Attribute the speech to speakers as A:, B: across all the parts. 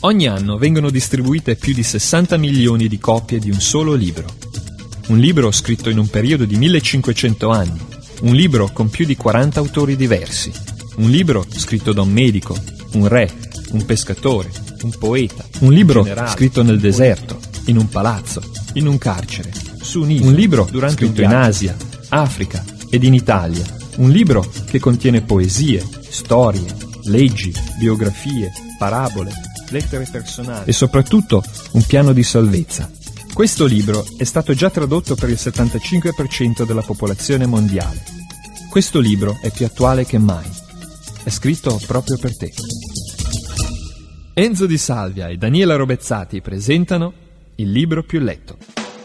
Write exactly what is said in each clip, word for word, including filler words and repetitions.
A: Ogni anno vengono distribuite più di sessanta milioni di copie di un solo libro. Un libro scritto in un periodo di millecinquecento anni. Un libro con più di quaranta autori diversi. Un libro scritto da un medico, un re, un pescatore, un poeta. Un libro un generale, scritto nel deserto, in un palazzo, in un carcere, su un'isola. Un libro durante scritto in Asia, Africa ed in Italia. Un libro che contiene poesie, storie, leggi, biografie, parabole, lettere personali e soprattutto un piano di salvezza. Questo libro è stato già tradotto per il settantacinque per cento della popolazione mondiale. Questo libro è più attuale che mai. È scritto proprio per te. Enzo Di Salvia e Daniela Robezzati presentano Il libro più letto.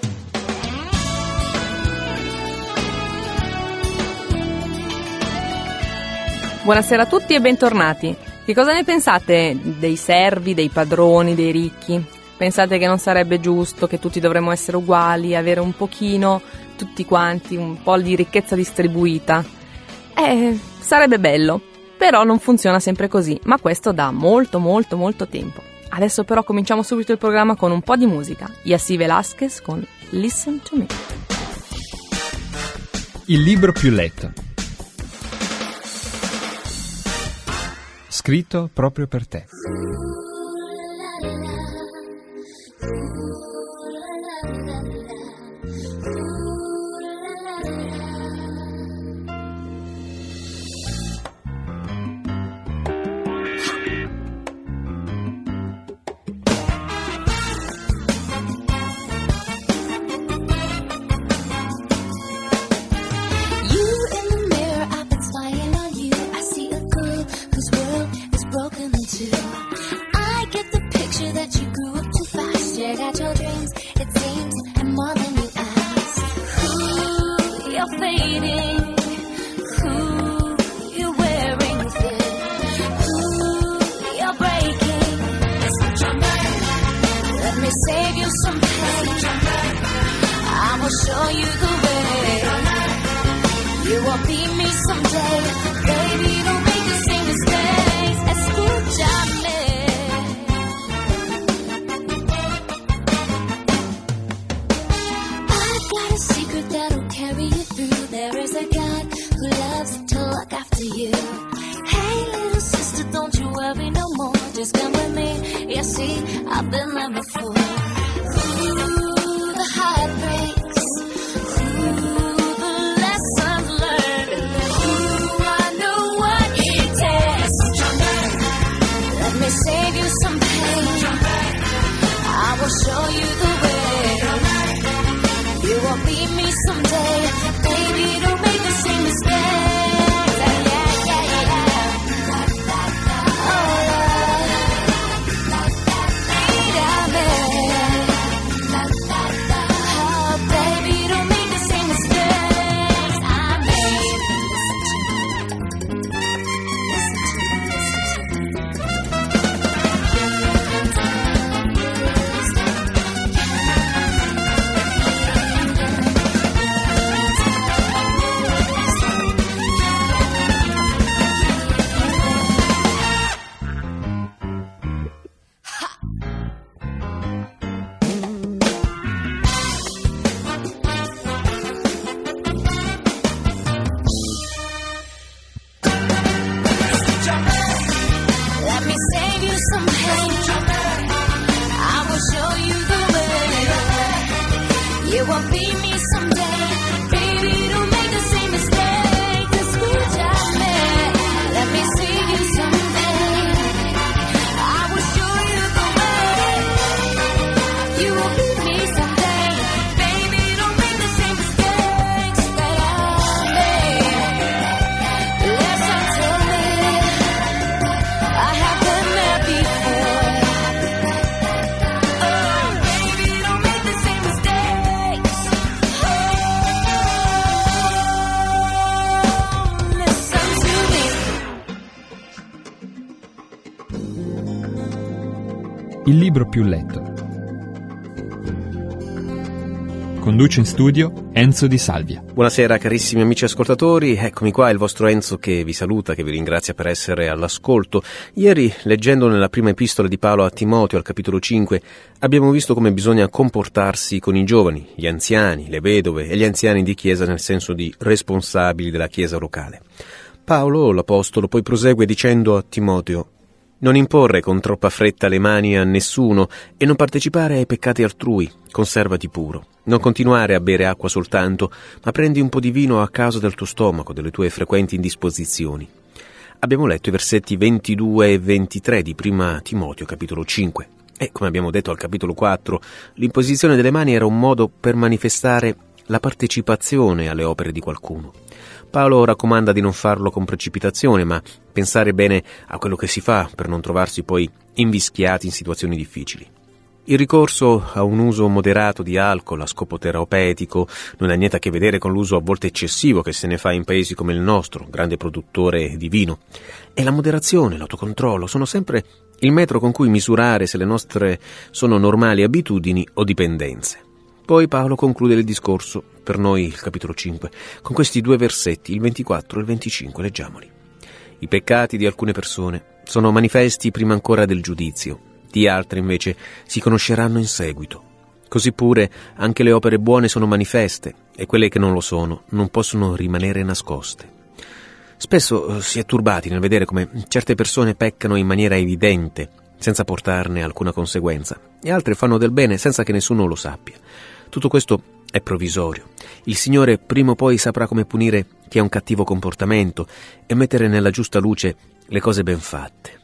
B: Buonasera a tutti e bentornati. Che cosa ne pensate dei servi, dei padroni, dei ricchi? Pensate che non sarebbe giusto, che tutti dovremmo essere uguali, avere un pochino, tutti quanti, un po' di ricchezza distribuita? Eh, sarebbe bello, però non funziona sempre così, ma questo da molto molto molto tempo. Adesso però cominciamo subito il programma con un po' di musica. Yassi Velasquez con Listen to Me.
A: Il libro più letto. Scritto proprio per te. Il libro più letto. Conduce in studio Enzo Di Salvia.
C: Buonasera carissimi amici ascoltatori, eccomi qua, il vostro Enzo che vi saluta, che vi ringrazia per essere all'ascolto. Ieri, leggendo nella prima epistola di Paolo a Timoteo, al capitolo cinque, abbiamo visto come bisogna comportarsi con i giovani, gli anziani, le vedove e gli anziani di chiesa nel senso di responsabili della chiesa locale. Paolo, l'apostolo, poi prosegue dicendo a Timoteo: non imporre con troppa fretta le mani a nessuno e non partecipare ai peccati altrui, conservati puro. Non continuare a bere acqua soltanto, ma prendi un po' di vino a causa del tuo stomaco, delle tue frequenti indisposizioni. Abbiamo letto i versetti ventidue e ventitré di prima Timoteo, capitolo cinque. E, come abbiamo detto al capitolo quattro, l'imposizione delle mani era un modo per manifestare la partecipazione alle opere di qualcuno. Paolo raccomanda di non farlo con precipitazione, ma pensare bene a quello che si fa per non trovarsi poi invischiati in situazioni difficili. Il ricorso a un uso moderato di alcol a scopo terapeutico non ha niente a che vedere con l'uso a volte eccessivo che se ne fa in paesi come il nostro, grande produttore di vino. E la moderazione, l'autocontrollo sono sempre il metro con cui misurare se le nostre sono normali abitudini o dipendenze. Poi Paolo conclude il discorso, per noi il capitolo cinque, con questi due versetti, il ventiquattro e il venticinque, leggiamoli. I peccati di alcune persone sono manifesti prima ancora del giudizio, di altre invece si conosceranno in seguito. Così pure anche le opere buone sono manifeste e quelle che non lo sono non possono rimanere nascoste. Spesso si è turbati nel vedere come certe persone peccano in maniera evidente, senza portarne alcuna conseguenza, e altre fanno del bene senza che nessuno lo sappia. Tutto questo è provvisorio. Il Signore prima o poi saprà come punire chi ha un cattivo comportamento e mettere nella giusta luce le cose ben fatte.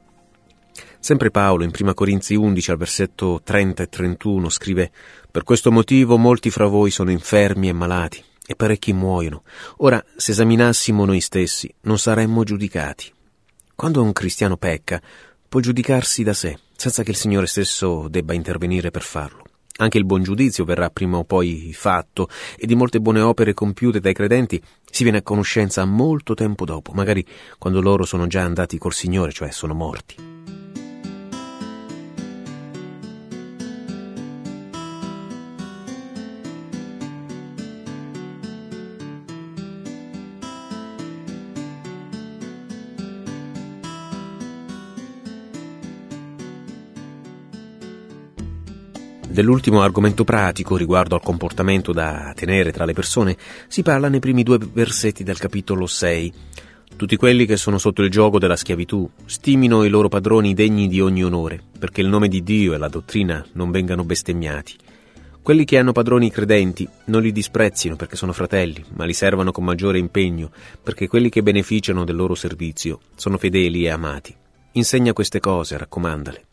C: Sempre Paolo in prima Corinzi undici al versetto trenta e trentuno scrive: «Per questo motivo molti fra voi sono infermi e malati e parecchi muoiono. Ora, se esaminassimo noi stessi, non saremmo giudicati». Quando un cristiano pecca, può giudicarsi da sé, senza che il Signore stesso debba intervenire per farlo. Anche il buon giudizio verrà prima o poi fatto, e di molte buone opere compiute dai credenti si viene a conoscenza molto tempo dopo, magari quando loro sono già andati col Signore, cioè sono morti. Dell'ultimo argomento pratico riguardo al comportamento da tenere tra le persone si parla nei primi due versetti del capitolo sei. Tutti quelli che sono sotto il giogo della schiavitù stimino i loro padroni degni di ogni onore, perché il nome di Dio e la dottrina non vengano bestemmiati. Quelli che hanno padroni credenti non li disprezzino perché sono fratelli, ma li servano con maggiore impegno, perché quelli che beneficiano del loro servizio sono fedeli e amati. Insegna queste cose, raccomandale.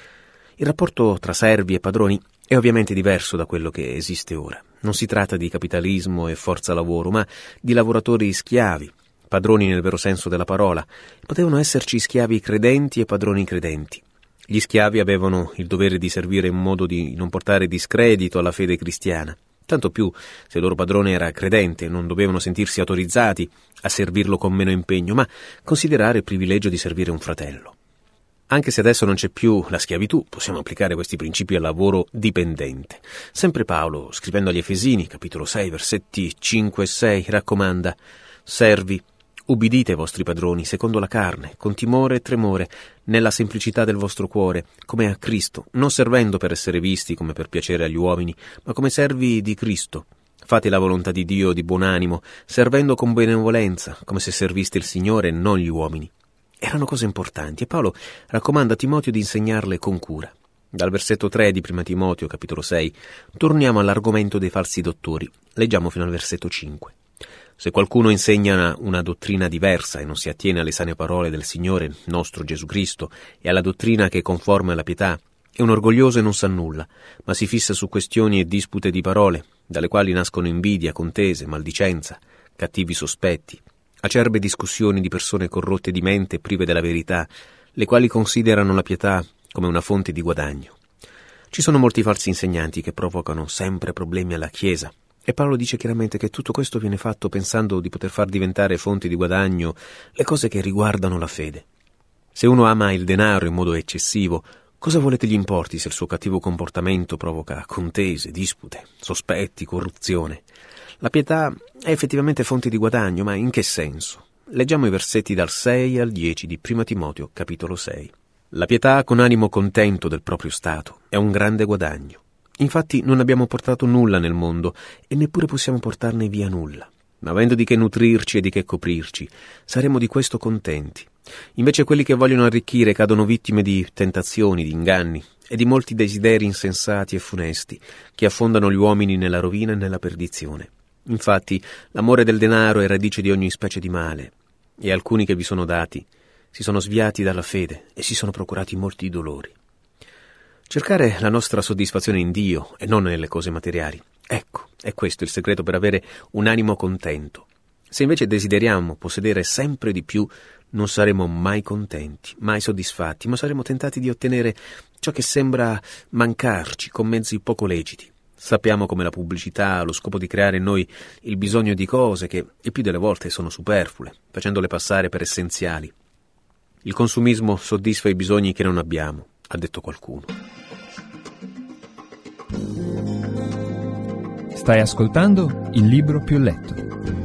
C: Il rapporto tra servi e padroni è ovviamente diverso da quello che esiste ora. Non si tratta di capitalismo e forza lavoro, ma di lavoratori schiavi, padroni nel vero senso della parola. Potevano esserci schiavi credenti e padroni credenti. Gli schiavi avevano il dovere di servire in modo di non portare discredito alla fede cristiana. Tanto più se il loro padrone era credente, non dovevano sentirsi autorizzati a servirlo con meno impegno, ma considerare il privilegio di servire un fratello. Anche se adesso non c'è più la schiavitù, possiamo applicare questi principi al lavoro dipendente. Sempre Paolo, scrivendo agli Efesini, capitolo sei, versetti cinque e sei, raccomanda: «Servi, ubbidite ai vostri padroni secondo la carne, con timore e tremore, nella semplicità del vostro cuore, come a Cristo, non servendo per essere visti come per piacere agli uomini, ma come servi di Cristo. Fate la volontà di Dio di buon animo, servendo con benevolenza, come se serviste il Signore e non gli uomini». Erano cose importanti e Paolo raccomanda a Timoteo di insegnarle con cura. Dal versetto tre di prima Timoteo, capitolo sei, torniamo all'argomento dei falsi dottori. Leggiamo fino al versetto cinque. Se qualcuno insegna una dottrina diversa e non si attiene alle sane parole del Signore nostro Gesù Cristo e alla dottrina che è conforme alla pietà, è un orgoglioso e non sa nulla, ma si fissa su questioni e dispute di parole, dalle quali nascono invidia, contese, maldicenza, cattivi sospetti, acerbe discussioni di persone corrotte di mente e prive della verità, le quali considerano la pietà come una fonte di guadagno. Ci sono molti falsi insegnanti che provocano sempre problemi alla Chiesa, e Paolo dice chiaramente che tutto questo viene fatto pensando di poter far diventare fonti di guadagno le cose che riguardano la fede. Se uno ama il denaro in modo eccessivo, Cosa volete gli importi se il suo cattivo comportamento provoca contese, dispute, sospetti, corruzione? La pietà è effettivamente fonte di guadagno, ma in che senso? Leggiamo i versetti dal sei al dieci di Prima Timoteo, capitolo sei. La pietà con animo contento del proprio stato è un grande guadagno. Infatti non abbiamo portato nulla nel mondo e neppure possiamo portarne via nulla. Ma avendo di che nutrirci e di che coprirci, saremo di questo contenti. Invece quelli che vogliono arricchire cadono vittime di tentazioni, di inganni e di molti desideri insensati e funesti che affondano gli uomini nella rovina e nella perdizione. Infatti l'amore del denaro è radice di ogni specie di male, e alcuni che vi sono dati si sono sviati dalla fede e si sono procurati molti dolori. Cercare la nostra soddisfazione in Dio e non nelle cose materiali. Ecco, è questo il segreto per avere un animo contento. Se invece desideriamo possedere sempre di più, non saremo mai contenti, mai soddisfatti, ma saremo tentati di ottenere ciò che sembra mancarci con mezzi poco leciti. Sappiamo come la pubblicità ha lo scopo di creare in noi il bisogno di cose che il più delle volte sono superflue, facendole passare per essenziali. Il consumismo soddisfa i bisogni che non abbiamo, ha detto qualcuno.
A: Stai ascoltando Il Libro Più Letto.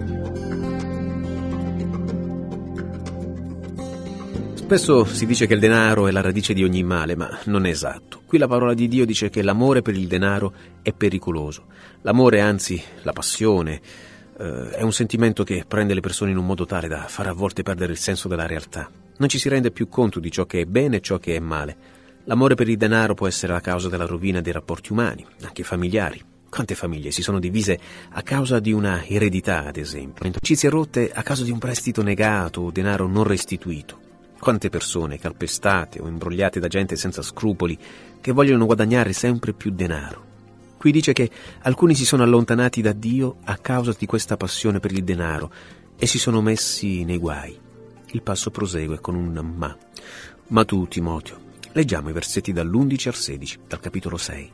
C: Spesso si dice che il denaro è la radice di ogni male, ma non è esatto. Qui la parola di Dio dice che l'amore per il denaro è pericoloso. L'amore, anzi la passione, eh, è un sentimento che prende le persone in un modo tale da far a volte perdere il senso della realtà. Non ci si rende più conto di ciò che è bene e ciò che è male. L'amore per il denaro può essere la causa della rovina dei rapporti umani, anche familiari. Quante famiglie si sono divise a causa di una eredità, ad esempio, amicizie rotte a causa di un prestito negato o denaro non restituito. Quante persone calpestate o imbrogliate da gente senza scrupoli che vogliono guadagnare sempre più denaro. Qui dice che alcuni si sono allontanati da Dio a causa di questa passione per il denaro e si sono messi nei guai. Il passo prosegue con un ma. Ma tu, Timoteo, leggiamo i versetti dall'undici al sedici, dal capitolo sei.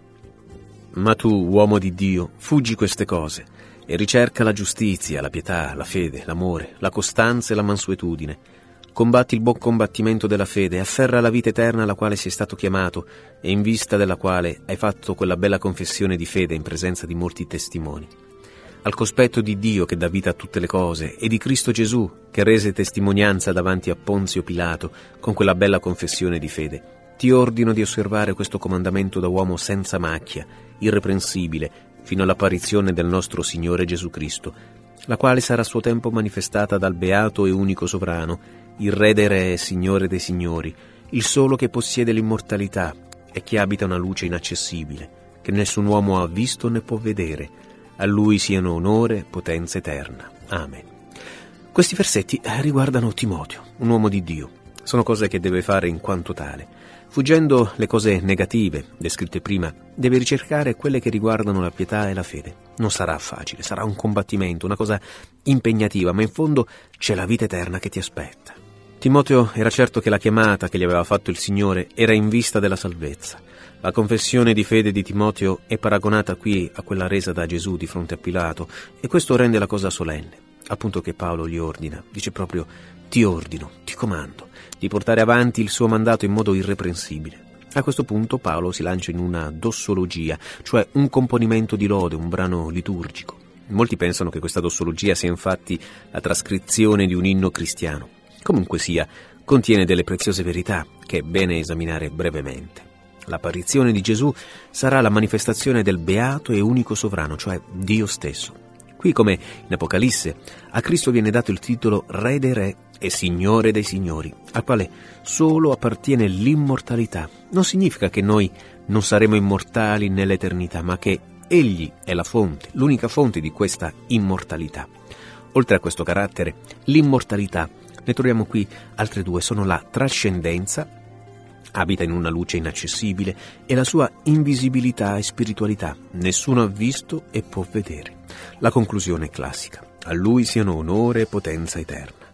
C: Ma tu, uomo di Dio, fuggi queste cose e ricerca la giustizia, la pietà, la fede, l'amore, la costanza e la mansuetudine. Combatti il buon combattimento della fede e afferra la vita eterna alla quale sei stato chiamato e in vista della quale hai fatto quella bella confessione di fede in presenza di molti testimoni. Al cospetto di Dio che dà vita a tutte le cose e di Cristo Gesù che rese testimonianza davanti a Ponzio Pilato con quella bella confessione di fede, ti ordino di osservare questo comandamento da uomo senza macchia, irreprensibile, fino all'apparizione del nostro Signore Gesù Cristo, la quale sarà a suo tempo manifestata dal beato e unico sovrano, il Re dei Re e Signore dei Signori, il solo che possiede l'immortalità e che abita una luce inaccessibile, che nessun uomo ha visto né può vedere. A Lui siano onore e potenza eterna. Amen. Questi versetti riguardano Timoteo, un uomo di Dio. Sono cose che deve fare in quanto tale. Fuggendo le cose negative descritte prima, deve ricercare quelle che riguardano la pietà e la fede. Non sarà facile, sarà un combattimento, una cosa impegnativa, ma in fondo c'è la vita eterna che ti aspetta. Timoteo era certo che la chiamata che gli aveva fatto il Signore era in vista della salvezza. La confessione di fede di Timoteo è paragonata qui a quella resa da Gesù di fronte a Pilato, e questo rende la cosa solenne, appunto che Paolo gli ordina. Dice proprio: ti ordino, ti comando, di portare avanti il suo mandato in modo irreprensibile. A questo punto Paolo si lancia in una dossologia, cioè un componimento di lode, un brano liturgico. Molti pensano che questa dossologia sia infatti la trascrizione di un inno cristiano. Comunque sia, contiene delle preziose verità che è bene esaminare brevemente. L'apparizione di Gesù sarà la manifestazione del beato e unico sovrano, cioè Dio stesso. Qui, come in Apocalisse, a Cristo viene dato il titolo Re dei Re e Signore dei Signori, al quale solo appartiene l'immortalità. Non significa che noi non saremo immortali nell'eternità, ma che Egli è la fonte, l'unica fonte di questa immortalità. Oltre a questo carattere, l'immortalità, ne troviamo qui altre due, sono la trascendenza, abita in una luce inaccessibile, e la sua invisibilità e spiritualità, nessuno ha visto e può vedere. La conclusione è classica: a Lui siano onore e potenza eterna.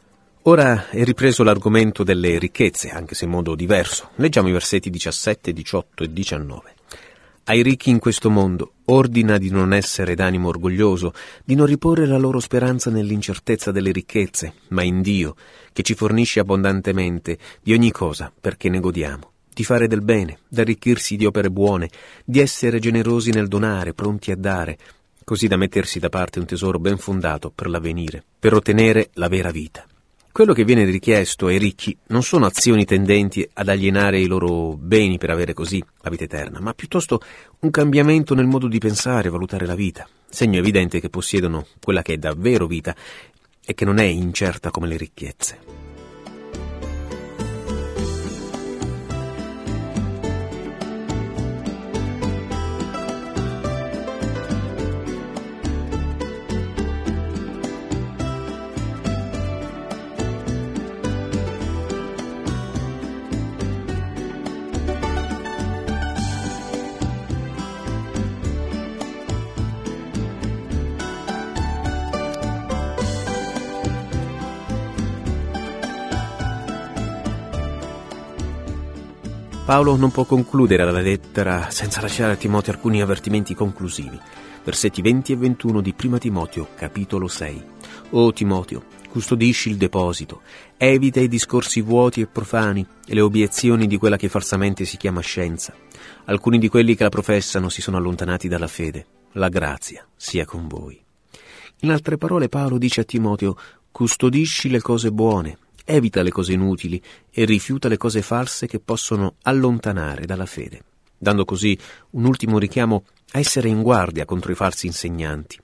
C: Ora è ripreso l'argomento delle ricchezze, anche se in modo diverso. Leggiamo i versetti diciassette, diciotto e diciannove. Ai ricchi in questo mondo ordina di non essere d'animo orgoglioso, di non riporre la loro speranza nell'incertezza delle ricchezze, ma in Dio, che ci fornisce abbondantemente di ogni cosa perché ne godiamo. di fare del bene, d'arricchirsi di opere buone, di essere generosi nel donare, pronti a dare, così da mettersi da parte un tesoro ben fondato per l'avvenire, per ottenere la vera vita. Quello che viene richiesto ai ricchi non sono azioni tendenti ad alienare i loro beni per avere così la vita eterna, ma piuttosto un cambiamento nel modo di pensare e valutare la vita, segno evidente che possiedono quella che è davvero vita e che non è incerta come le ricchezze. Paolo non può concludere la lettera senza lasciare a Timoteo alcuni avvertimenti conclusivi. Versetti venti e ventuno di Prima Timoteo, capitolo sei. O Timoteo, custodisci il deposito, evita i discorsi vuoti e profani e le obiezioni di quella che falsamente si chiama scienza. Alcuni di quelli che la professano si sono allontanati dalla fede. La grazia sia con voi. In altre parole Paolo dice a Timoteo: custodisci le cose buone, evita le cose inutili e rifiuta le cose false che possono allontanare dalla fede, dando così un ultimo richiamo a essere in guardia contro i falsi insegnanti.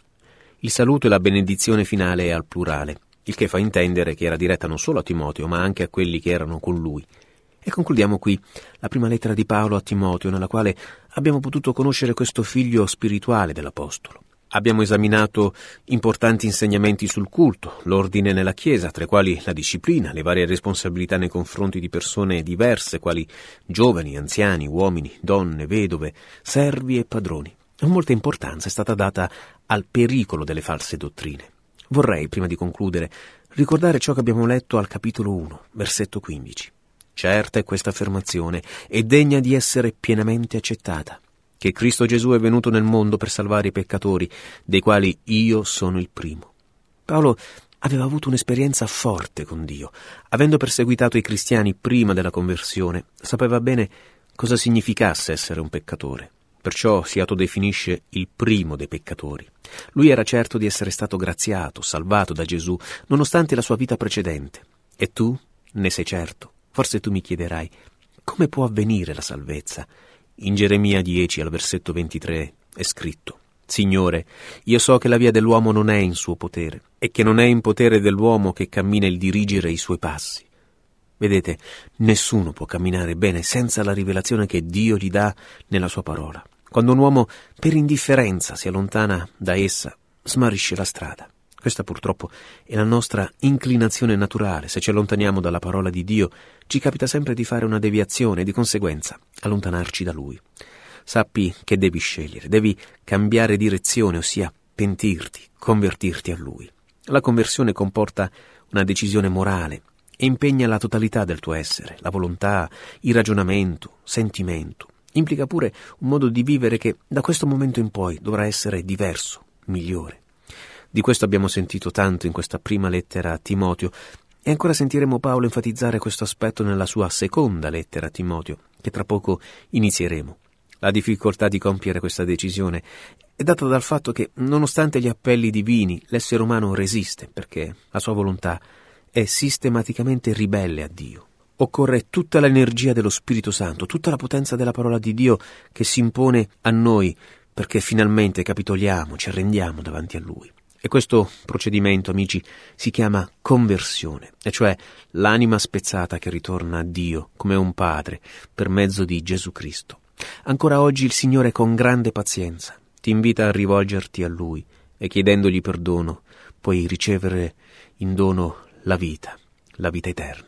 C: Il saluto e la benedizione finale è al plurale, il che fa intendere che era diretta non solo a Timoteo, ma anche a quelli che erano con lui. E concludiamo qui la prima lettera di Paolo a Timoteo, nella quale abbiamo potuto conoscere questo figlio spirituale dell'Apostolo. Abbiamo esaminato importanti insegnamenti sul culto, l'ordine nella Chiesa, tra i quali la disciplina, le varie responsabilità nei confronti di persone diverse, quali giovani, anziani, uomini, donne, vedove, servi e padroni. Molta importanza è stata data al pericolo delle false dottrine. Vorrei, prima di concludere, ricordare ciò che abbiamo letto al capitolo uno, versetto quindici. Certa è questa affermazione e degna di essere pienamente accettata, che Cristo Gesù è venuto nel mondo per salvare i peccatori, dei quali io sono il primo. Paolo aveva avuto un'esperienza forte con Dio. Avendo perseguitato i cristiani prima della conversione, sapeva bene cosa significasse essere un peccatore. Perciò si autodefinisce il primo dei peccatori. Lui era certo di essere stato graziato, salvato da Gesù, nonostante la sua vita precedente. E tu ne sei certo? Forse tu mi chiederai: come può avvenire la salvezza? In Geremia dieci, al versetto ventitré, è scritto: Signore, io so che la via dell'uomo non è in suo potere, e che non è in potere dell'uomo che cammina il dirigere i suoi passi. Vedete, nessuno può camminare bene senza la rivelazione che Dio gli dà nella sua parola. Quando un uomo, per indifferenza, si allontana da essa, smarrisce la strada. Questa purtroppo è la nostra inclinazione naturale. Se ci allontaniamo dalla parola di Dio, ci capita sempre di fare una deviazione e di conseguenza allontanarci da Lui. Sappi che devi scegliere, devi cambiare direzione, ossia pentirti, convertirti a Lui. La conversione comporta una decisione morale e impegna la totalità del tuo essere, la volontà, il ragionamento, sentimento. Implica pure un modo di vivere che da questo momento in poi dovrà essere diverso, migliore. Di questo abbiamo sentito tanto in questa prima lettera a Timoteo e ancora sentiremo Paolo enfatizzare questo aspetto nella sua seconda lettera a Timoteo, che tra poco inizieremo. La difficoltà di compiere questa decisione è data dal fatto che, nonostante gli appelli divini, l'essere umano resiste, perché la sua volontà è sistematicamente ribelle a Dio. Occorre tutta l'energia dello Spirito Santo, tutta la potenza della parola di Dio che si impone a noi perché finalmente capitoliamo, ci arrendiamo davanti a Lui. E questo procedimento, amici, si chiama conversione, e cioè l'anima spezzata che ritorna a Dio come un padre per mezzo di Gesù Cristo. Ancora oggi il Signore, con grande pazienza, ti invita a rivolgerti a Lui e, chiedendogli perdono, puoi ricevere in dono la vita, la vita eterna.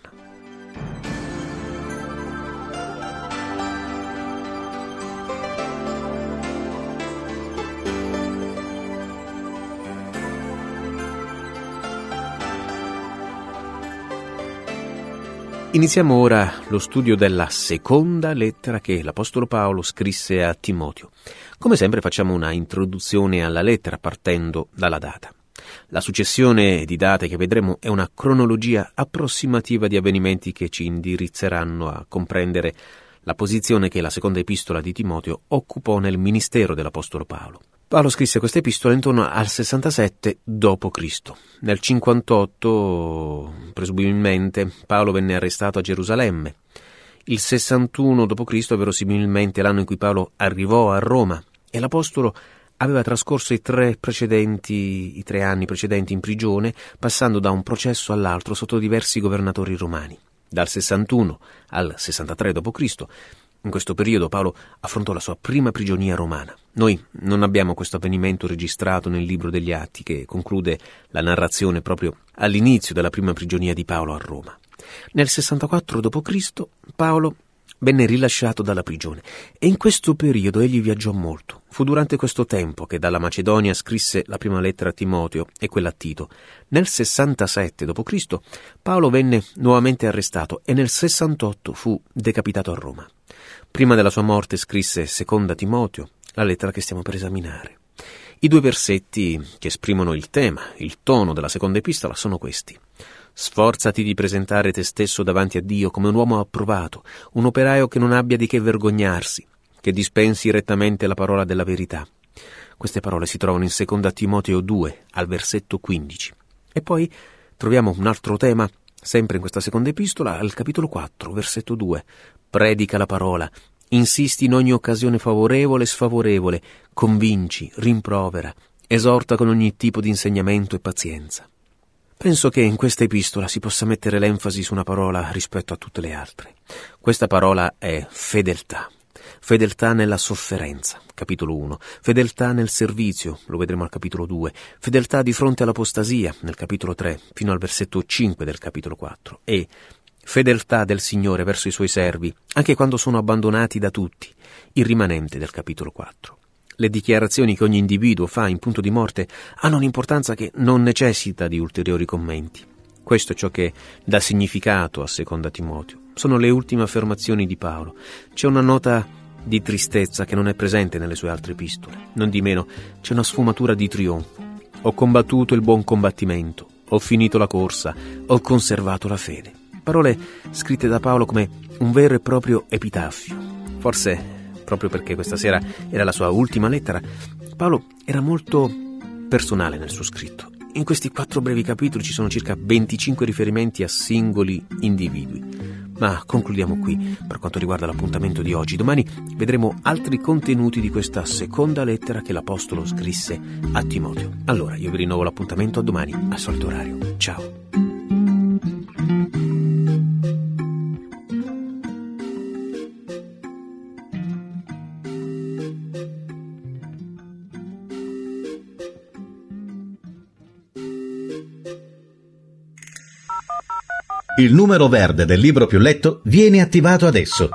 C: Iniziamo ora lo studio della seconda lettera che l'Apostolo Paolo scrisse a Timoteo. Come sempre facciamo una introduzione alla lettera partendo dalla data. La successione di date che vedremo è una cronologia approssimativa di avvenimenti che ci indirizzeranno a comprendere la posizione che la seconda epistola di Timoteo occupò nel ministero dell'Apostolo Paolo. Paolo scrisse questa epistola intorno al sessantasette dopo Cristo Nel cinquantotto, presumibilmente, Paolo venne arrestato a Gerusalemme. Il sessantuno dopo Cristo verosimilmente l'anno in cui Paolo arrivò a Roma, e l'Apostolo aveva trascorso i tre precedenti, i tre anni precedenti in prigione, passando da un processo all'altro sotto diversi governatori romani. Dal sessantuno al sessantatré dopo Cristo In questo periodo Paolo affrontò la sua prima prigionia romana. Noi non abbiamo questo avvenimento registrato nel libro degli Atti, che conclude la narrazione proprio all'inizio della prima prigionia di Paolo a Roma. Nel sessantaquattro dopo Cristo Paolo venne rilasciato dalla prigione e in questo periodo egli viaggiò molto. Fu durante questo tempo che dalla Macedonia scrisse la prima lettera a Timoteo e quella a Tito. Nel sessantasette dopo Cristo Paolo venne nuovamente arrestato e nel sessantotto fu decapitato a Roma. Prima della sua morte scrisse seconda Timoteo, la lettera che stiamo per esaminare. I due versetti che esprimono il tema, il tono della seconda epistola sono questi. Sforzati di presentare te stesso davanti a Dio come un uomo approvato, un operaio che non abbia di che vergognarsi, che dispensi rettamente la parola della verità. Queste parole si trovano in seconda Timoteo due, al versetto quindici. E poi troviamo un altro tema, sempre in questa seconda epistola, al capitolo quattro, versetto due. Predica la parola, insisti in ogni occasione favorevole e sfavorevole, convinci, rimprovera, esorta con ogni tipo di insegnamento e pazienza. Penso che in questa epistola si possa mettere l'enfasi su una parola rispetto a tutte le altre. Questa parola è fedeltà. Fedeltà nella sofferenza, capitolo uno. Fedeltà nel servizio, lo vedremo al capitolo due. Fedeltà di fronte all'apostasia, nel capitolo tre, fino al versetto cinque del capitolo quattro. E fedeltà del Signore verso i suoi servi, anche quando sono abbandonati da tutti, il rimanente del capitolo quattro. Le dichiarazioni che ogni individuo fa in punto di morte hanno un'importanza che non necessita di ulteriori commenti. Questo è ciò che dà significato a seconda Timoteo. Sono le ultime affermazioni di Paolo. C'è una nota di tristezza che non è presente nelle sue altre epistole. Non di meno, c'è una sfumatura di trionfo. Ho combattuto il buon combattimento, ho finito la corsa, ho conservato la fede. Parole scritte da Paolo come un vero e proprio epitaffio. Forse, proprio perché questa sera era la sua ultima lettera, Paolo era molto personale nel suo scritto. In questi quattro brevi capitoli ci sono circa venticinque riferimenti a singoli individui. Ma concludiamo qui per quanto riguarda l'appuntamento di oggi. Domani vedremo altri contenuti di questa seconda lettera che l'Apostolo scrisse a Timoteo. Allora, io vi rinnovo l'appuntamento a domani al solito orario. Ciao!
D: Il numero verde del libro più letto viene attivato adesso.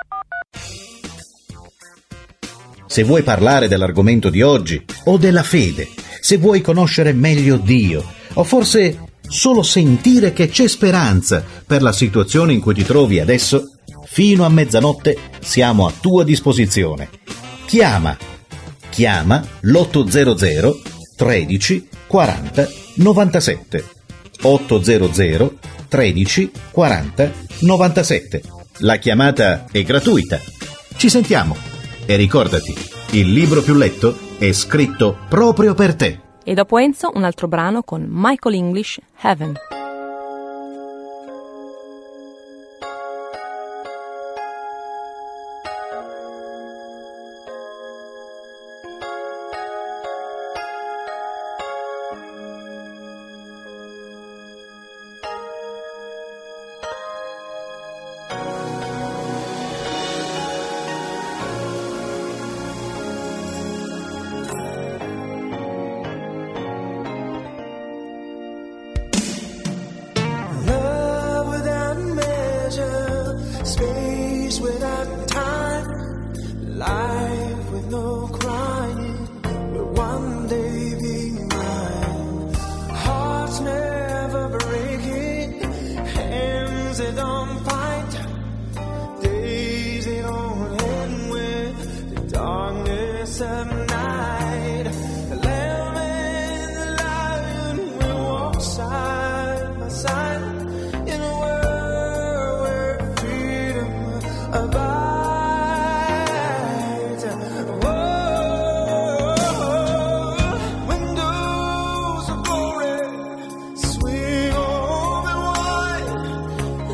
D: Se vuoi parlare dell'argomento di oggi o della fede, se vuoi conoscere meglio Dio o forse solo sentire che c'è speranza per la situazione in cui ti trovi adesso, fino a mezzanotte siamo a tua disposizione. Chiama, chiama l'ottocento tredici quaranta novantasette. ottocento tredici quaranta novantasette. La chiamata è gratuita. Ci sentiamo e ricordati, il libro più letto è scritto proprio per te.
B: E dopo Enzo un altro brano con Michael English, Heaven.
E: Space without time, life with no crying, will one day be mine. Hearts never breaking, hands that don't fight, days that don't end with the darkness of night. The lamb and the lion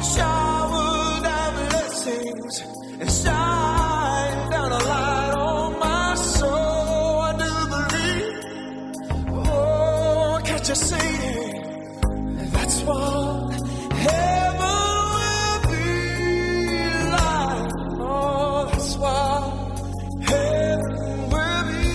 E: shower down blessings and shine down a light on my soul. I do believe, oh, can't you see it? That's what heaven will be like. Oh, that's what heaven will be.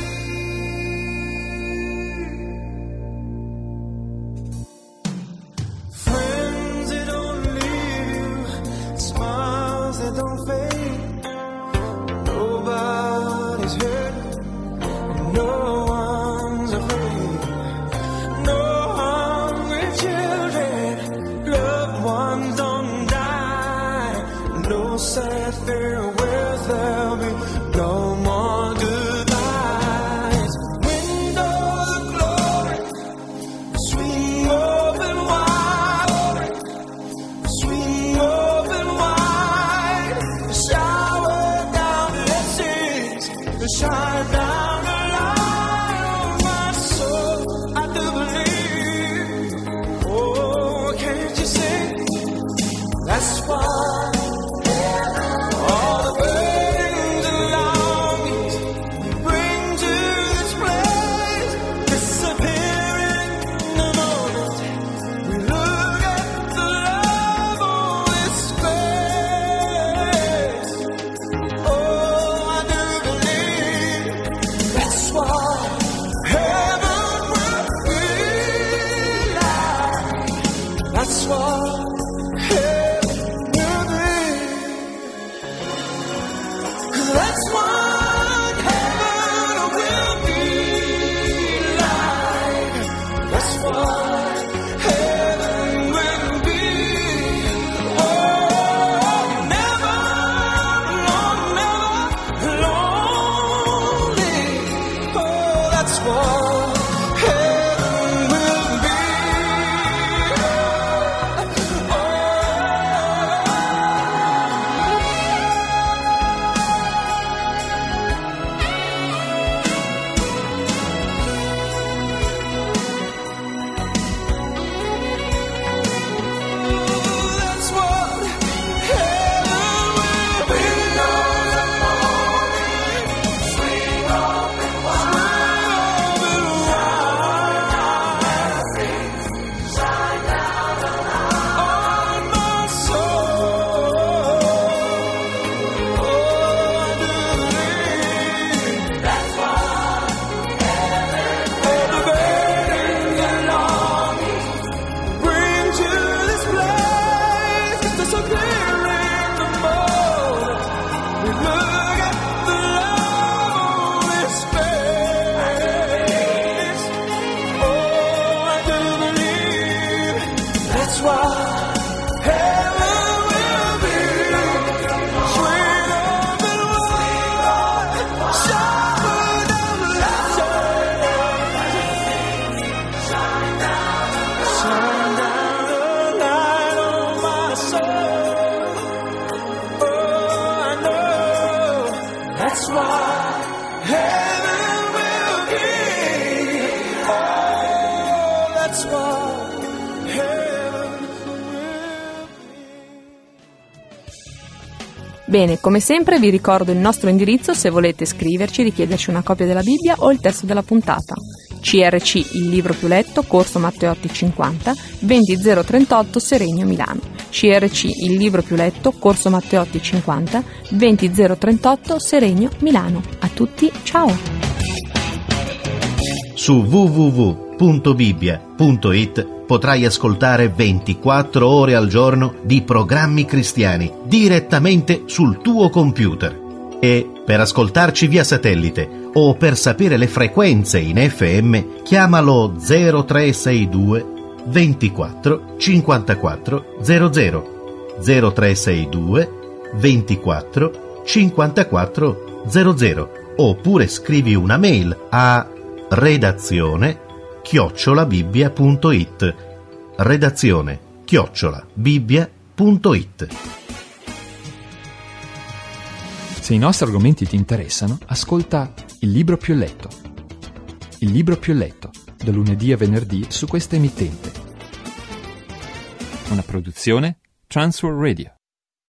E: Friends that don't leave you, smiles that don't fade. Nobody's hurt, no one's afraid. No hungry children, loved ones don't die. No sad farewells, there'll be no more goodbyes. Windows of glory swing open wide, swing open wide. Shower down blessings, shine down the light on my soul. I do believe, oh, can't you see? That's why all the burdens and longings we bring to this place disappear in the moment we look at the love on His face. Oh, I do believe that's what heaven will be like. That's what heaven will be. That's what heaven will be like. That's what heaven will be. Oh, never, no, never lonely. Oh, that's what heaven will be. That's what heaven will be. Swing open wide, shine down on my soul. Oh, I do believe that's what heaven will be. And longing bring to this place disappearing the moment we look at the love on His face. Oh, I do believe that's what heaven will be. Swing open wide, shower down blessings, shine down the light on my soul. Oh, I know that's what heaven will be. Oh, that's what heaven will be.
B: Bene, come sempre vi ricordo il nostro indirizzo se volete scriverci, richiederci una copia della Bibbia o il testo della puntata. C R C, il libro più letto, Corso Matteotti cinquanta, venti zero trentotto Serenio, Milano. C R C, il libro più letto, Corso Matteotti cinquanta, venti zero trentotto Serenio, Milano. A tutti, ciao!
D: Su w w w punto bibbia punto i t potrai ascoltare ventiquattro ore al giorno di programmi cristiani direttamente sul tuo computer. E per ascoltarci via satellite o per sapere le frequenze in F M, chiamalo zero tre sei due ventiquattro cinquantaquattro zero zero zero tre sei due ventiquattro cinquantaquattro zero zero oppure scrivi una mail a redazione chiocciola bibbia punto it redazione chiocciola bibbia punto it.
A: Se i nostri argomenti ti interessano, ascolta Il libro più letto. Il libro più letto, da lunedì a venerdì su questa emittente. Una produzione Transworld Radio.